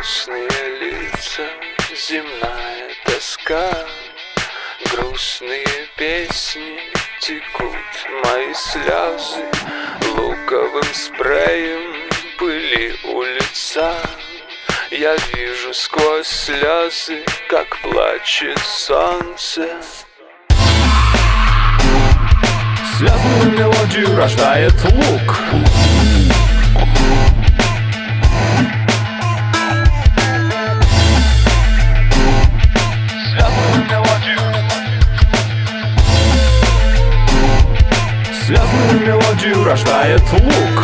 грустные лица, земная тоска, грустные песни, текут мои слезы, луковым спреем пыли у лица. Я вижу сквозь слезы, как плачет солнце. Связанную мелодию рождает лук. Связанную мелодию рождает лук.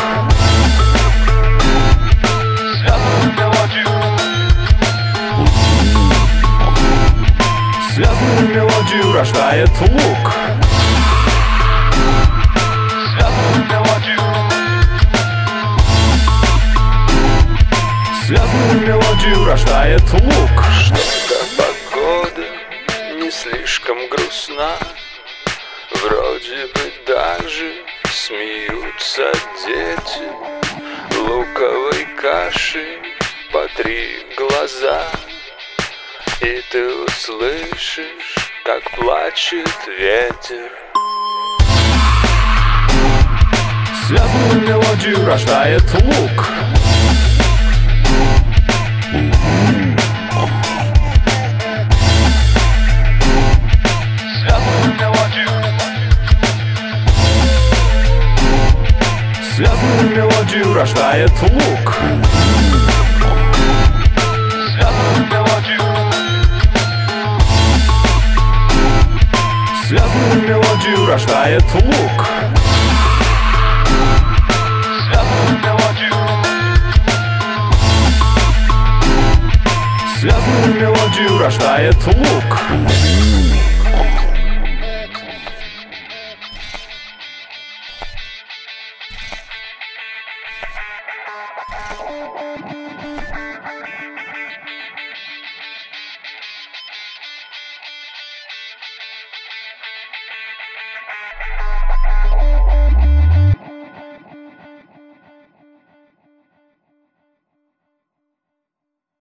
Связанную мелодию рождает лук. Связанную мелодию рождает лук. Что-то погода не слишком грустна, вроде бы даже смеются дети. Луковой каши по 3 глаза, и ты услышишь, как плачет ветер. Связанную мелодию рождает лук. Связанную мелодию рождает лук. Связанную мелодию рождает лук. Связанную мелодию рождает лук.